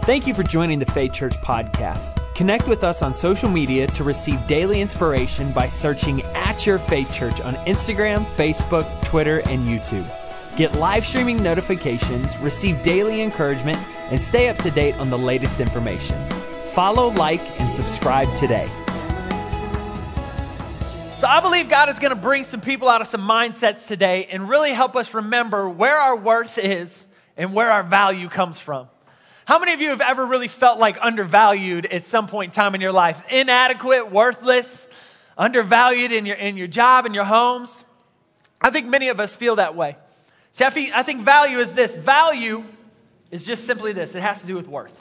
Thank you for joining the Faith Church podcast. Connect with us on social media to receive daily inspiration by searching at Your Faith Church on Instagram, Facebook, Twitter, and YouTube. Get live streaming notifications, receive daily encouragement, and stay up to date on the latest information. Follow, like, and subscribe today. So I believe God is going to bring some people out of some mindsets today and really help us remember where our worth is and where our value comes from. How many of you have ever really felt like undervalued at some point in time in your life? Inadequate, worthless, undervalued in your job, in your homes? I think many of us feel that way. See, I think value is this. Value is just simply this. It has to do with worth.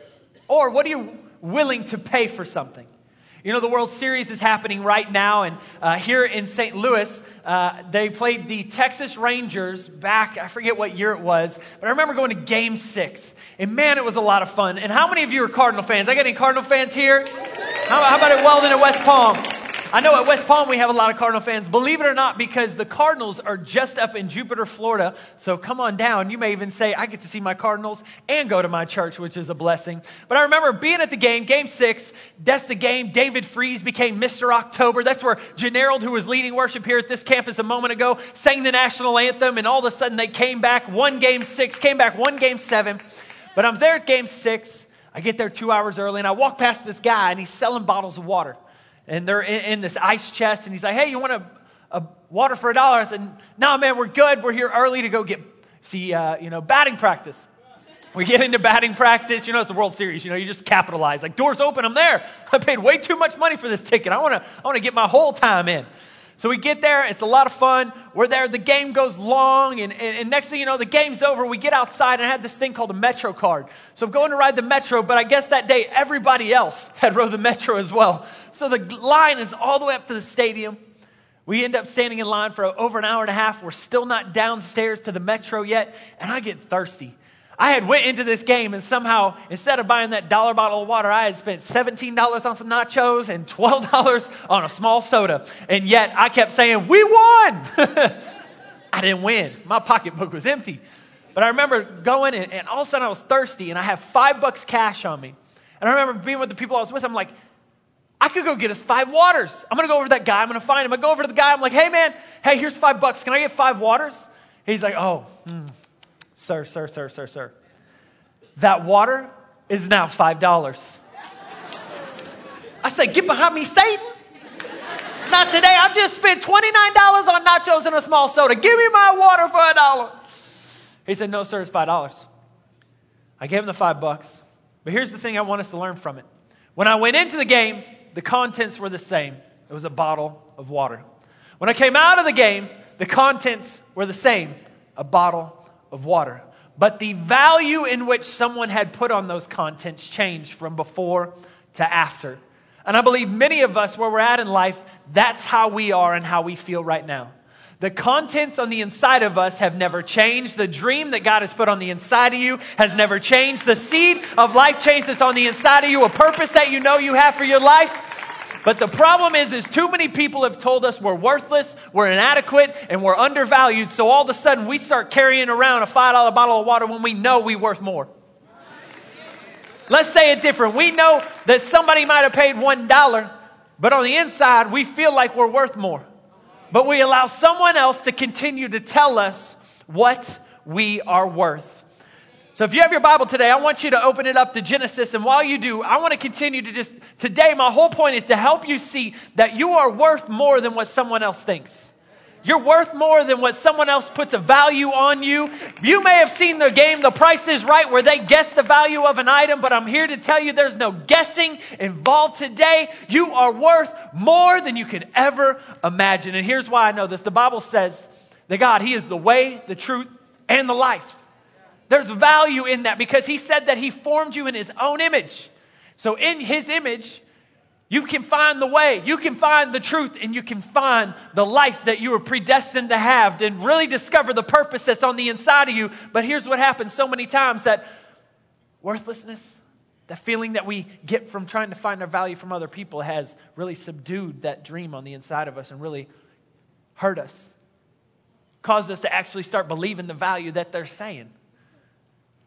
Or what are you willing to pay for something? You know, the World Series is happening right now, and here in St. Louis, they played the Texas Rangers back, I forget what year it was, but I remember going to Game 6, and man, it was a lot of fun. And how many of you are Cardinal fans? I got any Cardinal fans here? How about at Weldon and West Palm? I know at West Palm we have a lot of Cardinal fans, believe it or not, because the Cardinals are just up in Jupiter, Florida. So come on down. You may even say, I get to see my Cardinals and go to my church, which is a blessing. But I remember being at the game, Game 6, that's the game. David Freese became Mr. October. That's where Generald, who was leading worship here at this campus a moment ago, sang the national anthem. And all of a sudden they came back, won Game 6, came back, won Game 7. But I'm there at Game 6. I get there 2 hours early, and I walk past this guy, and he's selling bottles of water. And they're in this ice chest. And he's like, hey, you want a water for $1? I said, no, man, we're good. We're here early to go see batting practice. We get into batting practice. You know, it's the World Series. You know, you just capitalize. Like, doors open, I'm there. I paid way too much money for this ticket. I want to get my whole time in. So we get there. It's a lot of fun. We're there. The game goes long. And next thing you know, the game's over. We get outside, and I had this thing called a Metro card. So I'm going to ride the Metro, but I guess that day everybody else had rode the Metro as well. So the line is all the way up to the stadium. We end up standing in line for over an hour and a half. We're still not downstairs to the Metro yet, and I get thirsty. I had went into this game, and somehow, instead of buying that $1 bottle of water, I had spent $17 on some nachos and $12 on a small soda. And yet, I kept saying, we won! I didn't win. My pocketbook was empty. But I remember going, and all of a sudden I was thirsty, and I have $5 cash on me. And I remember being with the people I was with. I'm like, I could go get us 5 waters. I'm going to go over to that guy. I'm going to find him. I go over to the guy. I'm like, hey, man, here's $5. Can I get 5 waters? He's like, Sir. That water is now $5. I said, get behind me, Satan. Not today. I've just spent $29 on nachos and a small soda. Give me my water for $1. He said, no, sir, it's $5. I gave him the $5. But here's the thing I want us to learn from it. When I went into the game, the contents were the same. It was a bottle of water. When I came out of the game, the contents were the same. A bottle of water. But the value in which someone had put on those contents changed from before to after. And I believe many of us, where we're at in life, that's how we are and how we feel right now. The contents on the inside of us have never changed. The dream that God has put on the inside of you has never changed. The seed of life change that's on the inside of you, a purpose that you know you have for your life. But the problem is too many people have told us we're worthless, we're inadequate, and we're undervalued. So all of a sudden we start carrying around a $5 bottle of water when we know we're worth more. Let's say it different. We know that somebody might have paid $1, but on the inside we feel like we're worth more. But we allow someone else to continue to tell us what we are worth. So if you have your Bible today, I want you to open it up to Genesis. And while you do, I want to continue to today, my whole point is to help you see that you are worth more than what someone else thinks. You're worth more than what someone else puts a value on you. You may have seen the game, The Price is Right, where they guess the value of an item, but I'm here to tell you there's no guessing involved today. You are worth more than you could ever imagine. And here's why I know this. The Bible says that God, He is the way, the truth, and the life. There's value in that because He said that He formed you in His own image. So in His image, you can find the way, you can find the truth, and you can find the life that you were predestined to have and really discover the purpose that's on the inside of you. But here's what happens so many times, that worthlessness, that feeling that we get from trying to find our value from other people has really subdued that dream on the inside of us and really hurt us. Caused us to actually start believing the value that they're saying.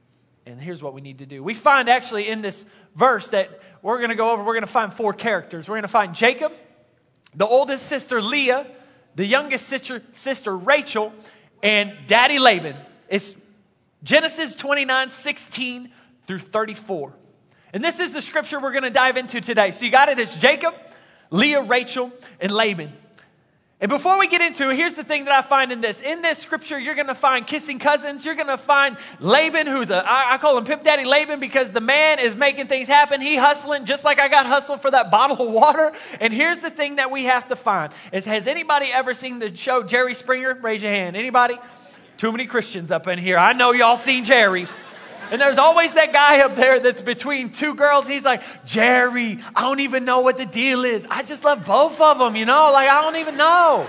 And here's what we need to do. We find actually in this verse that we're going to go over, we're going to find 4 characters. We're going to find Jacob, the oldest sister Leah, the youngest sister Rachel, and Daddy Laban. It's Genesis 29:16 through 34. And this is the scripture we're going to dive into today. So you got it. It's Jacob, Leah, Rachel, and Laban. And before we get into it, here's the thing that I find in this. In this scripture, you're going to find kissing cousins. You're going to find Laban, who's I call him Pimp Daddy Laban because the man is making things happen. He hustling just like I got hustled for that bottle of water. And here's the thing that we have to find. Has anybody ever seen the show Jerry Springer? Raise your hand. Anybody? Too many Christians up in here. I know y'all seen Jerry. And there's always that guy up there that's between 2 girls. He's like, Jerry, I don't even know what the deal is. I just love both of them, you know? Like, I don't even know.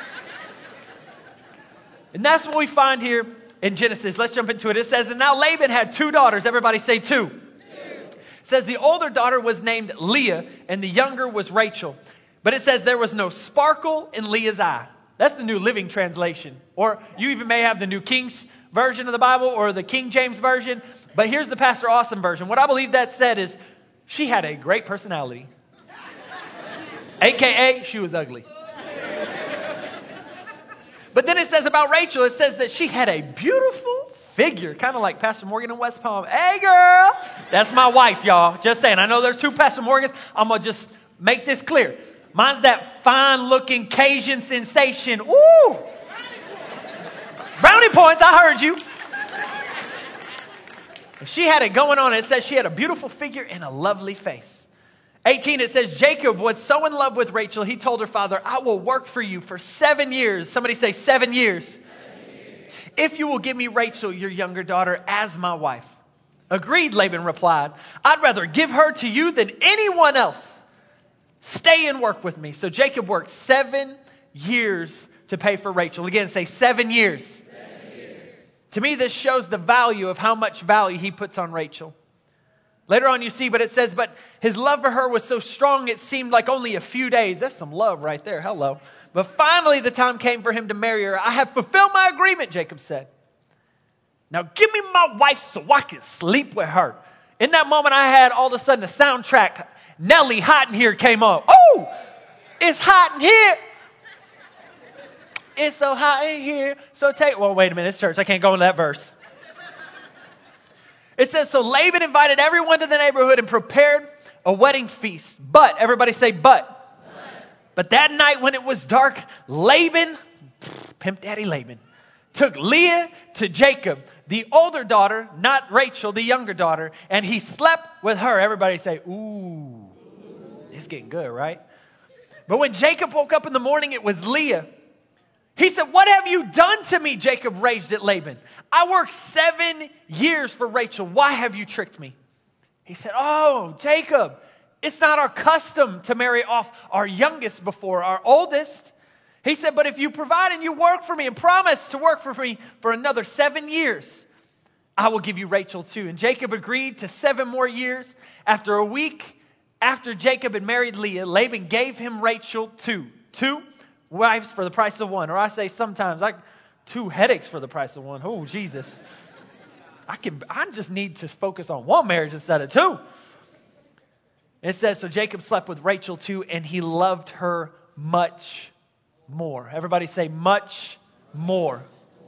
And that's what we find here in Genesis. Let's jump into it. It says, and now Laban had 2 daughters. Everybody say 2. It says the older daughter was named Leah and the younger was Rachel. But it says there was no sparkle in Leah's eye. That's the New Living Translation. Or you even may have the New King's Version of the Bible or the King James Version. But here's the Pastor Awesome version. What I believe that said is she had a great personality. AKA, she was ugly. But then it says about Rachel, it says that she had a beautiful figure. Kind of like Pastor Morgan in West Palm. Hey, girl. That's my wife, y'all. Just saying. I know there's 2 Pastor Morgans. I'm going to just make this clear. Mine's that fine-looking Cajun sensation. Ooh. Brownie points, I heard you. She had it going on. It says she had a beautiful figure and a lovely face. 18, it says Jacob was so in love with Rachel, he told her father, I will work for you for 7 years. Somebody say 7 years. 7 years. If you will give me Rachel, your younger daughter, as my wife. Agreed, Laban replied. I'd rather give her to you than anyone else. Stay and work with me. So Jacob worked 7 years to pay for Rachel. Again, say 7 years. 7 years. To me, this shows the value of how much value he puts on Rachel. Later on you see, but it says, but his love for her was so strong it seemed like only a few days. That's some love right there. Hello. But finally the time came for him to marry her. I have fulfilled my agreement, Jacob said. Now give me my wife so I can sleep with her. In that moment I had all of a sudden a soundtrack. Nelly, Hot in Here came on. Oh, it's hot in here. It's so hot in here. So well, wait a minute. It's church. I can't go into that verse. It says, so Laban invited everyone to the neighborhood and prepared a wedding feast. But, everybody say but. But that night when it was dark, Laban, Pimp Daddy Laban, took Leah to Jacob, the older daughter, not Rachel, the younger daughter, and he slept with her. Everybody say, ooh, it's getting good, right? But when Jacob woke up in the morning, it was Leah. He said, what have you done to me? Jacob raged at Laban. I worked 7 years for Rachel. Why have you tricked me? He said, oh, Jacob, it's not our custom to marry off our youngest before our oldest. He said, but if you provide and you work for me and promise to work for me for another 7 years, I will give you Rachel too. And Jacob agreed to 7 more years. After a week, after Jacob had married Leah, Laban gave him Rachel too. 2 wives for the price of 1. Or I say sometimes, 2 headaches for the price of 1. Oh, Jesus. I just need to focus on 1 marriage instead of 2. It says, so Jacob slept with Rachel too, and he loved her much more. Everybody say much more.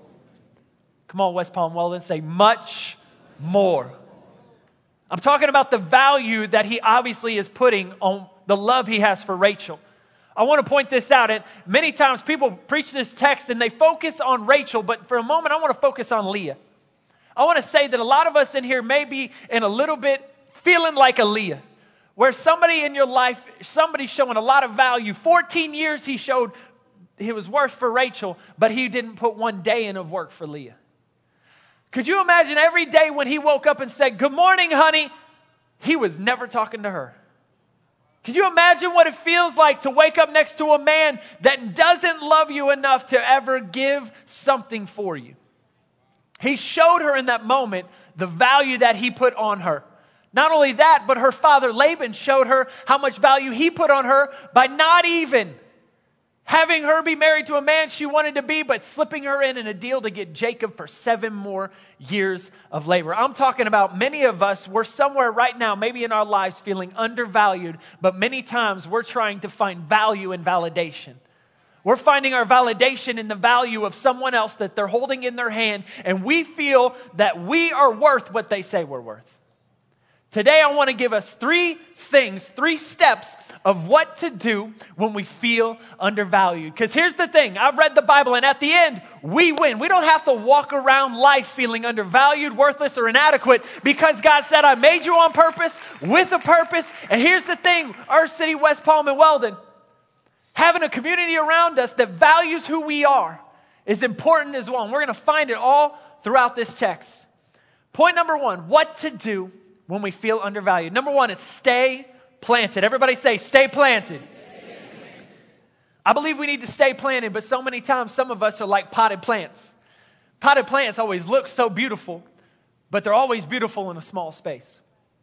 Come on, West Palm Weldon, say much more. I'm talking about the value that he obviously is putting on the love he has for Rachel. I want to point this out. And many times people preach this text and they focus on Rachel, but for a moment I want to focus on Leah. I want to say that a lot of us in here may be in a little bit feeling like a Leah, where somebody in your life, somebody's showing a lot of value. 14 years he showed he was worth for Rachel, but he didn't put 1 day in of work for Leah. Could you imagine every day when he woke up and said, good morning, honey, he was never talking to her? Could you imagine what it feels like to wake up next to a man that doesn't love you enough to ever give something for you? He showed her in that moment the value that he put on her. Not only that, but her father Laban showed her how much value he put on her by not even Having her be married to a man she wanted to be, but slipping her in a deal to get Jacob for 7 more years of labor. I'm talking about many of us, we're somewhere right now, maybe in our lives, feeling undervalued, but many times we're trying to find value in validation. We're finding our validation in the value of someone else that they're holding in their hand, and we feel that we are worth what they say we're worth. Today, I want to give us 3 steps of what to do when we feel undervalued. Because here's the thing, I've read the Bible, and at the end, we win. We don't have to walk around life feeling undervalued, worthless, or inadequate, because God said, I made you on purpose, with a purpose. And here's the thing, Earth City, West Palm, and Weldon, having a community around us that values who we are is important as well. And we're going to find it all throughout this text. Point number 1, what to do when we feel undervalued. Number 1 is stay planted. Everybody say, stay planted. I believe we need to stay planted, but so many times some of us are like potted plants. Potted plants always look so beautiful, but they're always beautiful in a small space.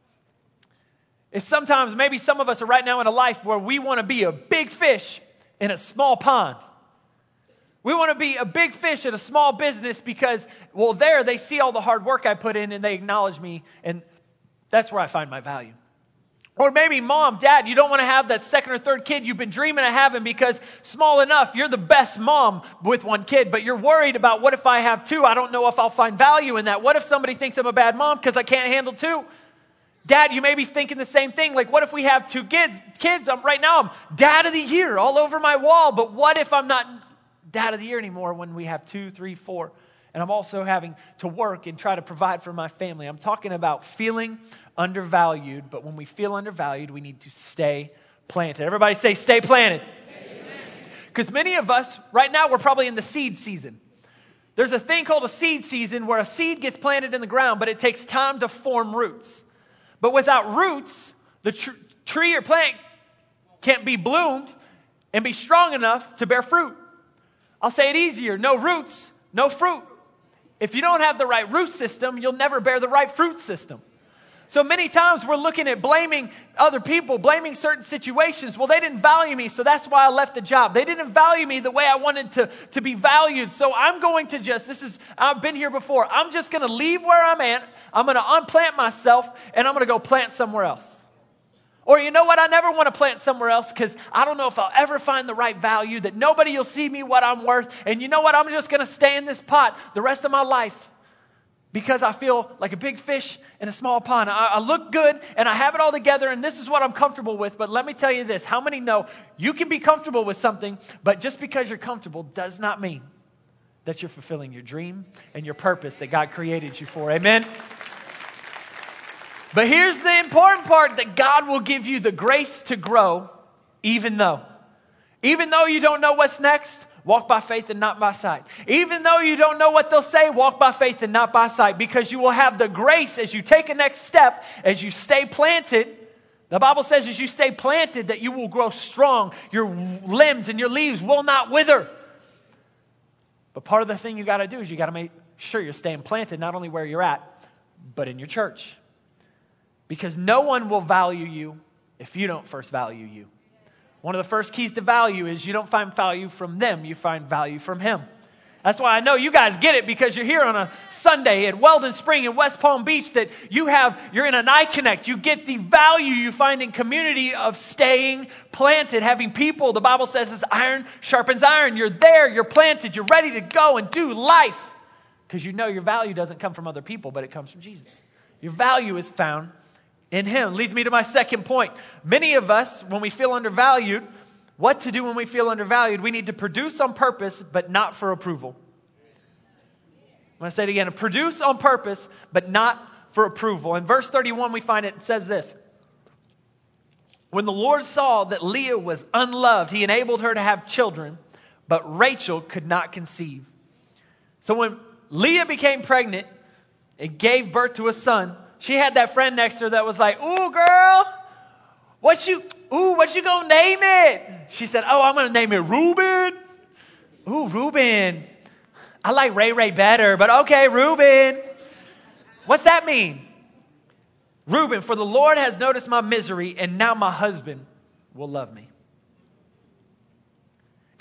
It's sometimes, maybe some of us are right now in a life where we want to be a big fish in a small pond. We want to be a big fish in a small business because, well, there they see all the hard work I put in and they acknowledge me, and that's where I find my value. Or maybe mom, dad, you don't want to have that second or third kid you've been dreaming of having because small enough, you're the best mom with 1 kid, but you're worried about what if I have 2? I don't know if I'll find value in that. What if somebody thinks I'm a bad mom because I can't handle 2? Dad, you may be thinking the same thing. Like, what if we have 2 kids? Right now, I'm dad of the year all over my wall, but what if I'm not dad of the year anymore when we have 2, 3, 4? And I'm also having to work and try to provide for my family. I'm talking about feeling undervalued, but when we feel undervalued, we need to stay planted. Everybody say, stay planted. Because many of us, right now, we're probably in the seed season. There's a thing called a seed season where a seed gets planted in the ground, but it takes time to form roots. But without roots, the tree or plant can't be bloomed and be strong enough to bear fruit. I'll say it easier. No roots, no fruit. If you don't have the right root system, you'll never bear the right fruit system. So many times we're looking at blaming other people, blaming certain situations. Well, they didn't value me, so that's why I left the job. They didn't value me the way I wanted to be valued. So I'm going to I've been here before. I'm just going to leave where I'm at. I'm going to unplant myself, and I'm going to go plant somewhere else. Or you know what? I never want to plant somewhere else because I don't know if I'll ever find the right value, that nobody will see me what I'm worth. And you know what? I'm just going to stay in this pot the rest of my life because I feel like a big fish in a small pond. I look good and I have it all together and this is what I'm comfortable with. But let me tell you this. How many know you can be comfortable with something, but just because you're comfortable does not mean that you're fulfilling your dream and your purpose that God created you for. Amen? But here's the important part, that God will give you the grace to grow even though you don't know what's next, walk by faith and not by sight. Even though you don't know what they'll say, walk by faith and not by sight, because you will have the grace as you take a next step, as you stay planted. The Bible says as you stay planted that you will grow strong. Your limbs and your leaves will not wither. But part of the thing you got to do is you got to make sure you're staying planted, not only where you're at, but in your church. Because no one will value you if you don't first value you. One of the first keys to value is you don't find value from them, you find value from Him. That's why I know you guys get it, because you're here on a Sunday at Weldon Spring in West Palm Beach, that you're in an iConnect. You get the value you find in community of staying planted, having people. The Bible says it's iron sharpens iron. You're there, you're planted, you're ready to go and do life. Because you know your value doesn't come from other people, but it comes from Jesus. Your value is found in Him. Leads me to my second point. Many of us, when we feel undervalued, what to do when we feel undervalued? We need to produce on purpose, but not for approval. I'm going to say it again. Produce on purpose, but not for approval. In verse 31, we find it says this. When the Lord saw that Leah was unloved, He enabled her to have children, but Rachel could not conceive. So when Leah became pregnant and gave birth to a son, she had that friend next to her that was like, "Ooh, girl, what you gonna name it?" She said, "Oh, I'm gonna name it Reuben." "Ooh, Reuben. I like Ray Ray better, but okay, Reuben." What's that mean? Reuben, for the Lord has noticed my misery, and now my husband will love me.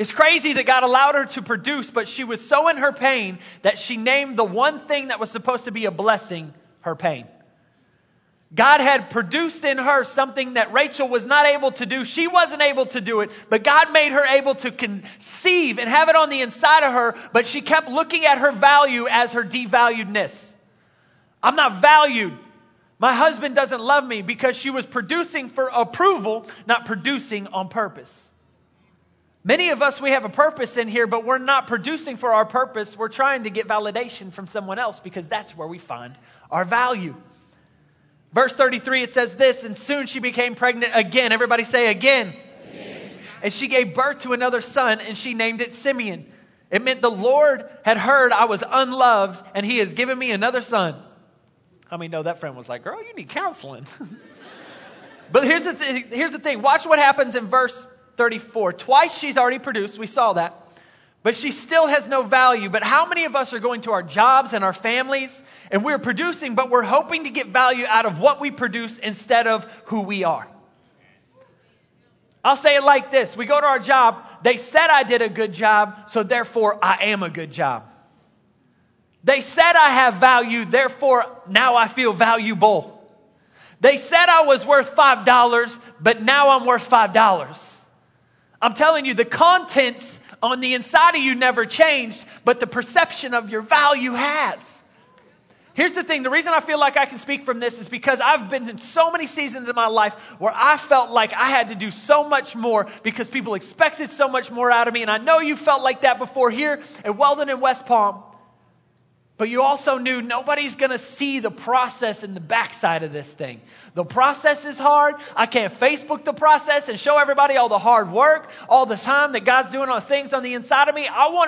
It's crazy that God allowed her to produce, but she was so in her pain that she named the one thing that was supposed to be a blessing, her pain. God had produced in her something that Rachel was not able to do. She wasn't able to do it, but God made her able to conceive and have it on the inside of her, but she kept looking at her value as her devaluedness. I'm not valued. My husband doesn't love me, because she was producing for approval, not producing on purpose. Many of us, we have a purpose in here, but we're not producing for our purpose. We're trying to get validation from someone else, because that's where we find our value. Verse 33, it says this, and soon she became pregnant again. Everybody say again. Again. And she gave birth to another son, and she named it Simeon. It meant the Lord had heard I was unloved, and he has given me another son. How many know that friend was like, girl, you need counseling. But here's the thing. Watch what happens in verse 34. Twice she's already produced. We saw that. But she still has no value. But how many of us are going to our jobs and our families, and we're producing, but we're hoping to get value out of what we produce instead of who we are? I'll say it like this. We go to our job. They said I did a good job, so therefore I am a good job. They said I have value, therefore now I feel valuable. They said I was worth $5, but now I'm worth $5. I'm telling you, the contents on the inside of you never changed, but the perception of your value has. Here's the thing. The reason I feel like I can speak from this is because I've been in so many seasons of my life where I felt like I had to do so much more because people expected so much more out of me. And I know you felt like that before here at Weldon and West Palm. But you also knew nobody's going to see the process in the backside of this thing. The process is hard. I can't Facebook the process and show everybody all the hard work, all the time that God's doing on things on the inside of me. I want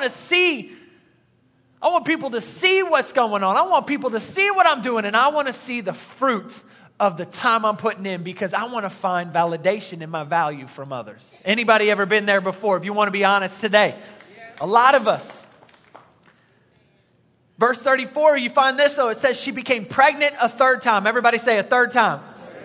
people to see what's going on. I want people to see what I'm doing, and I want to see the fruit of the time I'm putting in, because I want to find validation in my value from others. Anybody ever been there before? If you want to be honest today, a lot of us. Verse 34, you find this though. It says she became pregnant a third time. Everybody say a third time.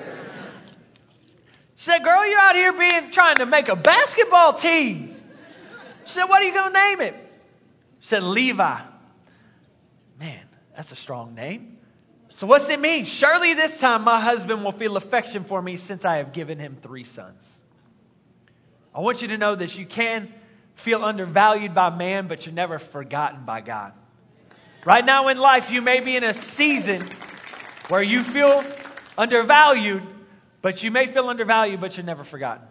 She said, girl, you're out here trying to make a basketball team. She said, what are you going to name it? She said, Levi. Man, that's a strong name. So what's it mean? Surely this time my husband will feel affection for me, since I have given him 3 sons. I want you to know this. You can feel undervalued by man, but you're never forgotten by God. Right now in life, you may be in a season where you feel undervalued, but you may feel undervalued, but you're never forgotten.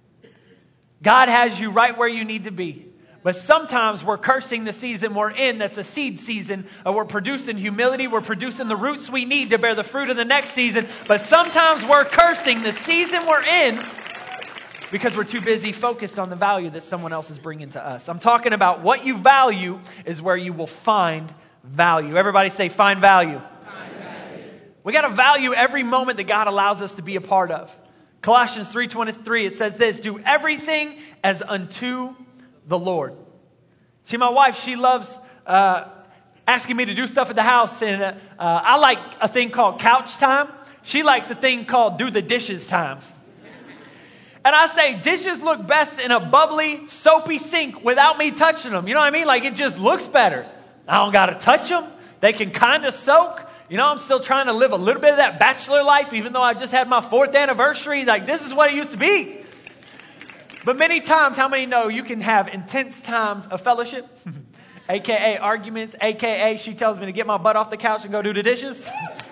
God has you right where you need to be. But sometimes we're cursing the season we're in. That's a seed season. We're producing humility. We're producing the roots we need to bear the fruit of the next season. But sometimes we're cursing the season we're in because we're too busy focused on the value that someone else is bringing to us. I'm talking about what you value is where you will find value. Everybody say, find value. Find value. We got to value every moment that God allows us to be a part of. Colossians 3:23, it says this, do everything as unto the Lord. See, my wife, she loves asking me to do stuff at the house. And I like a thing called couch time. She likes a thing called do the dishes time. And I say, dishes look best in a bubbly, soapy sink without me touching them. You know what I mean? Like, it just looks better. I don't got to touch them. They can kind of soak. You know, I'm still trying to live a little bit of that bachelor life, even though I just had my 4th anniversary. Like, this is what it used to be. But many times, how many know you can have intense times of fellowship? AKA arguments, AKA she tells me to get my butt off the couch and go do the dishes.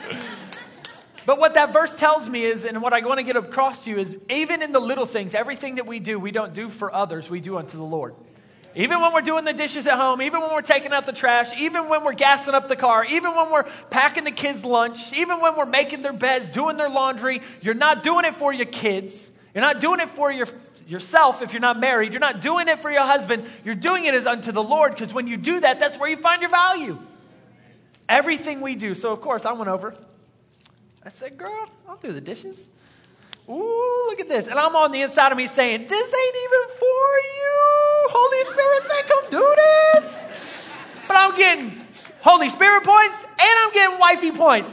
But what that verse tells me is, and what I want to get across to you is, even in the little things, everything that we do, we don't do for others, we do unto the Lord. Even when we're doing the dishes at home, even when we're taking out the trash, even when we're gassing up the car, even when we're packing the kids' lunch, even when we're making their beds, doing their laundry, you're not doing it for your kids. You're not doing it for yourself if you're not married. You're not doing it for your husband. You're doing it as unto the Lord, because when you do that, that's where you find your value. Everything we do. So, of course, I went over. I said, girl, I'll do the dishes. Ooh, look at this. And I'm on the inside of me saying, this ain't even for you. Holy Spirit said, come do this. But I'm getting Holy Spirit points and I'm getting wifey points.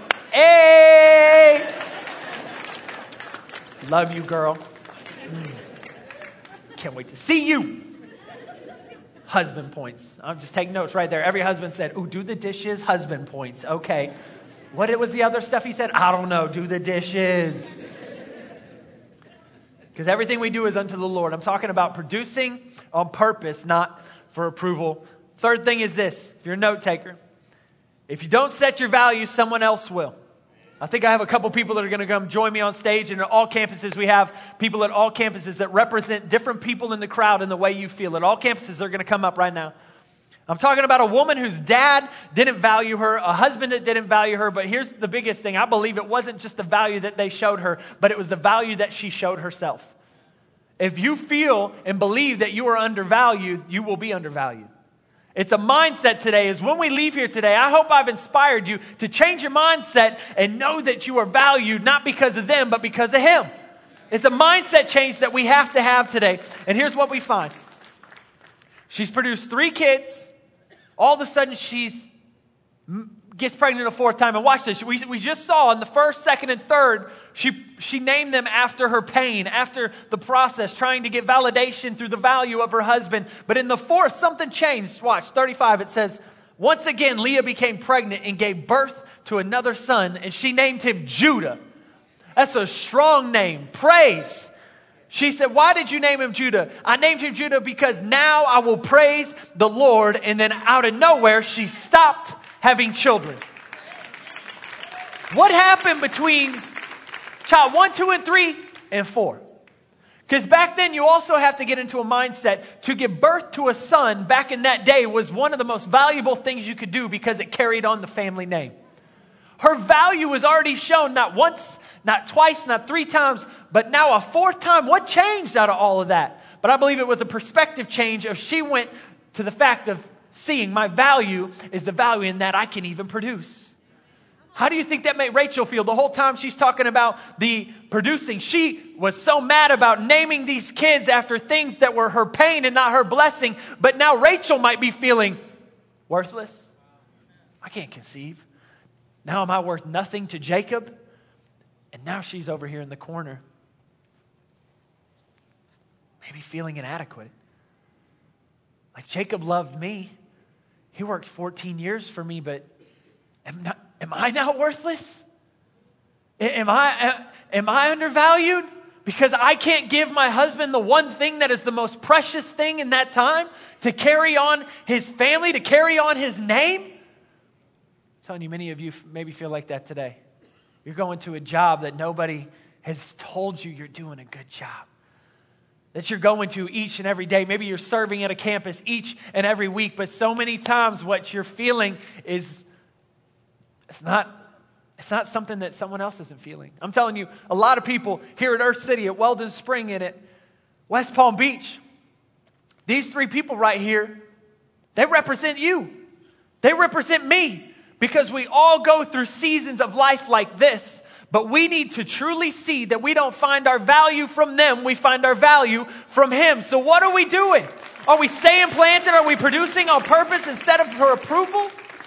Hey. Love you, girl. Can't wait to see you. husband points. I'm just taking notes right there. Every husband said, "Ooh, do the dishes, husband points." Okay. What was the other stuff he said? I don't know. Do the dishes. Because everything we do is unto the Lord. I'm talking about producing on purpose, not for approval. Third thing is this. If you're a note taker, if you don't set your values, someone else will. I think I have a couple people that are going to come join me on stage. And at all campuses, we have people at all campuses that represent different people in the crowd in the way you feel. At all campuses, they're going to come up right now. I'm talking about a woman whose dad didn't value her, a husband that didn't value her. But here's the biggest thing. I believe it wasn't just the value that they showed her, but it was the value that she showed herself. If you feel and believe that you are undervalued, you will be undervalued. It's a mindset today. Is when we leave here today, I hope I've inspired you to change your mindset and know that you are valued, not because of them, but because of Him. It's a mindset change that we have to have today. And here's what we find. She's produced 3 kids. All of a sudden, gets pregnant a 4th time. And watch this. We just saw in the 1st, 2nd, and 3rd, she named them after her pain, after the process, trying to get validation through the value of her husband. But in the 4th, something changed. Watch, 35, it says, once again, Leah became pregnant and gave birth to another son, and she named him Judah. That's a strong name. Praise. She said, why did you name him Judah? I named him Judah because now I will praise the Lord. And then out of nowhere, she stopped having children. What happened between child 1, 2, and 3 and 4? Because back then you also have to get into a mindset to give birth to a son back in that day was one of the most valuable things you could do because it carried on the family name. Her value was already shown not once, not twice, not 3 times, but now a 4th time. What changed out of all of that? But I believe it was a perspective change of she went to the fact of seeing my value is the value in that I can even produce. How do you think that made Rachel feel? The whole time she's talking about the producing, she was so mad about naming these kids after things that were her pain and not her blessing. But now Rachel might be feeling worthless. I can't conceive. Now am I worth nothing to Jacob? And now she's over here in the corner, maybe feeling inadequate. Like Jacob loved me. He worked 14 years for me, but am I now worthless? Am I undervalued? Because I can't give my husband the one thing that is the most precious thing in that time to carry on his family, to carry on his name? I'm telling you, many of you maybe feel like that today. You're going to a job that nobody has told you you're doing a good job. That you're going to each and every day. Maybe you're serving at a campus each and every week. But so many times what you're feeling is, it's not something that someone else isn't feeling. I'm telling you, a lot of people here at Earth City, at Weldon Spring, and at West Palm Beach, these 3 people right here, they represent you. They represent me. Because we all go through seasons of life like this. But we need to truly see that we don't find our value from them. We find our value from Him. So what are we doing? Are we staying planted? Are we producing on purpose instead of for approval?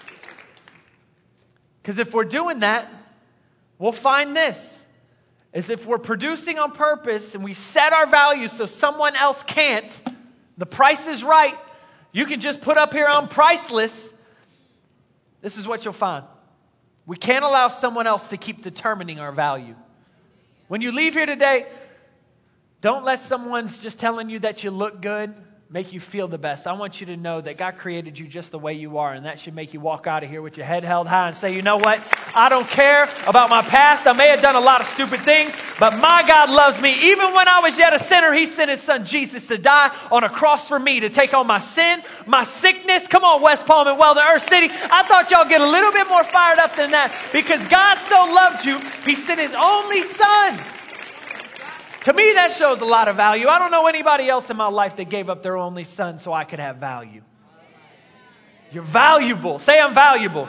Because if we're doing that, we'll find this. Is if we're producing on purpose and we set our values so someone else can't, the price is right. You can just put up here, I'm priceless. This is what you'll find. We can't allow someone else to keep determining our value. When you leave here today, don't let someone's just telling you that you look good make you feel the best. I want you to know that God created you just the way you are, and that should make you walk out of here with your head held high and say, you know what? I don't care about my past. I may have done a lot of stupid things, but my God loves me. Even when I was yet a sinner, He sent His Son Jesus to die on a cross for me, to take on my sin, my sickness. Come on, West Palm and Weldon, Earth City. I thought y'all get a little bit more fired up than that, because God so loved you, He sent His only Son. To me, that shows a lot of value. I don't know anybody else in my life that gave up their only son so I could have value. You're valuable. Say, I'm valuable.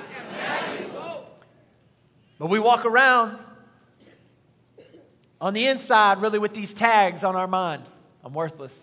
But we walk around on the inside really with these tags on our mind. I'm worthless.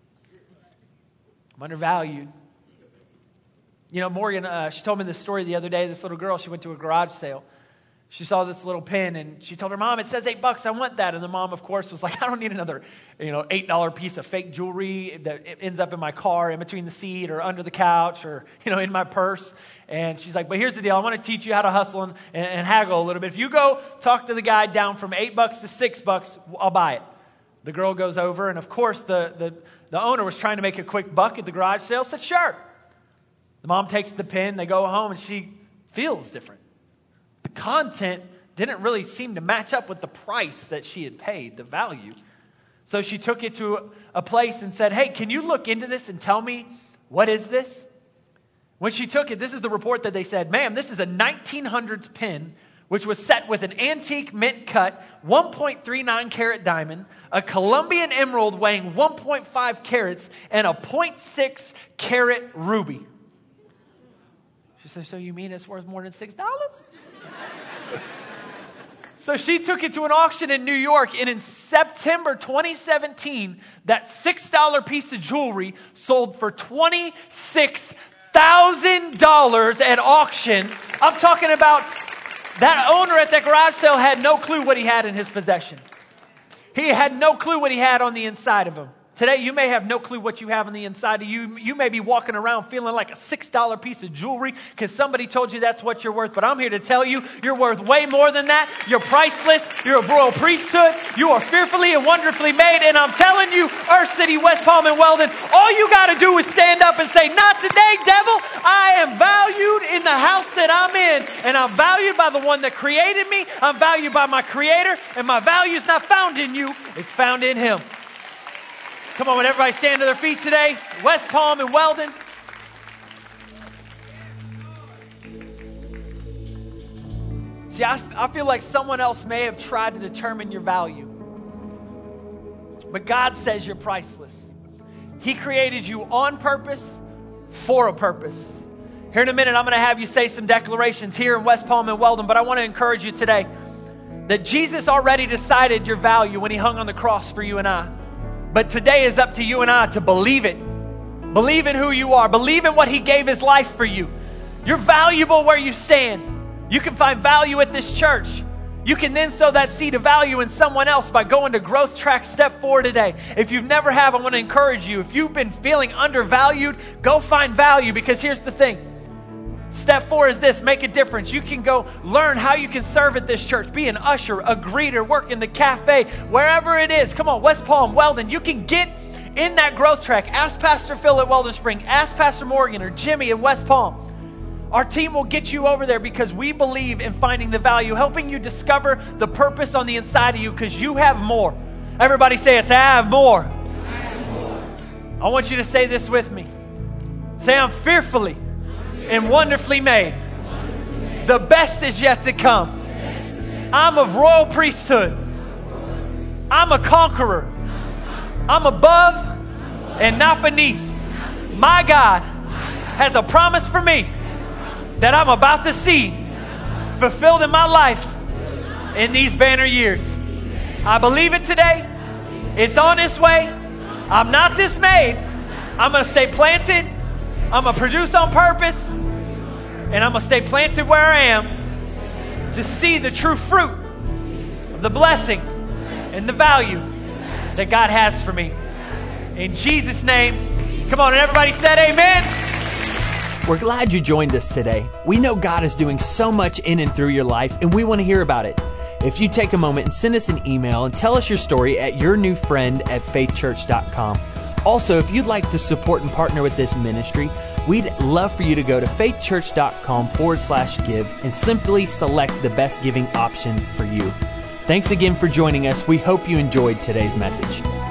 I'm undervalued. You know, Morgan, she told me this story the other day. This little girl, she went to a garage sale. she saw this little pin and she told her mom, it says $8. I want that. And the mom, of course, was like, I don't need another, $8 piece of fake jewelry that ends up in my car, in between the seat or under the couch or, in my purse. And she's like, but here's the deal. I want to teach you how to hustle and haggle a little bit. If you go talk to the guy down from $8 to $6, I'll buy it. The girl goes over, and of course, the owner was trying to make a quick buck at the garage sale, said, sure. The mom takes the pin, they go home, and she feels different. The content didn't really seem to match up with the price that she had paid, the value. So she took it to a place and said, hey, can you look into this and tell me, what is this? When she took it, this is the report that they said, ma'am, this is a 1900s pin, which was set with an antique mint cut, 1.39 carat diamond, a Colombian emerald weighing 1.5 carats, and a 0.6 carat ruby. She said, so you mean it's worth more than $6? So she took it to an auction in New York, and in September 2017, that $6 piece of jewelry sold for $26,000 at auction. I'm talking about that owner at that garage sale had no clue what he had in his possession. He had no clue what he had on the inside of him. Today, you may have no clue what you have on the inside of you. You may be walking around feeling like a $6 piece of jewelry because somebody told you that's what you're worth. But I'm here to tell you, you're worth way more than that. You're priceless. You're a royal priesthood. You are fearfully and wonderfully made. And I'm telling you, Earth City, West Palm, and Weldon, all you got to do is stand up and say, not today, devil. I am valued in the house that I'm in. And I'm valued by the one that created me. I'm valued by my Creator. And my value is not found in you. It's found in Him. Come on, would everybody stand to their feet today? West Palm and Weldon. See, I feel like someone else may have tried to determine your value. But God says you're priceless. He created you on purpose, for a purpose. Here in a minute, I'm going to have you say some declarations here in West Palm and Weldon, but I want to encourage you today that Jesus already decided your value when He hung on the cross for you and I. But today is up to you and I to believe it. Believe in who you are. Believe in what He gave His life for you. You're valuable where you stand. You can find value at this church. You can then sow that seed of value in someone else by going to Growth Track Step 4 today. If you've never have, I want to encourage you. If you've been feeling undervalued, go find value, because here's the thing. Step 4 is this: make a difference. You can go learn how you can serve at this church. Be an usher, a greeter, work in the cafe, wherever it is. Come on, West Palm, Weldon. You can get in that growth track. Ask Pastor Phil at Weldon Spring. Ask Pastor Morgan or Jimmy in West Palm. Our team will get you over there because we believe in finding the value, helping you discover the purpose on the inside of you, because you have more. Everybody say it. Say, I have more. I have more. I want you to say this with me. Say, I'm fearfully and wonderfully made. The best is yet to come. I'm of royal priesthood. I'm a conqueror. I'm above and not beneath. My God has a promise for me that I'm about to see fulfilled in my life in these banner years. I believe it today. It's on its way. I'm not dismayed. I'm going to stay planted. I'm going to produce on purpose, and I'm going to stay planted where I am to see the true fruit of the blessing and the value that God has for me. In Jesus' name, come on, and everybody said amen. We're glad you joined us today. We know God is doing so much in and through your life, and we want to hear about it. If you take a moment and send us an email and tell us your story at yournewfriend@faithchurch.com. Also, if you'd like to support and partner with this ministry, we'd love for you to go to faithchurch.com/give and simply select the best giving option for you. Thanks again for joining us. We hope you enjoyed today's message.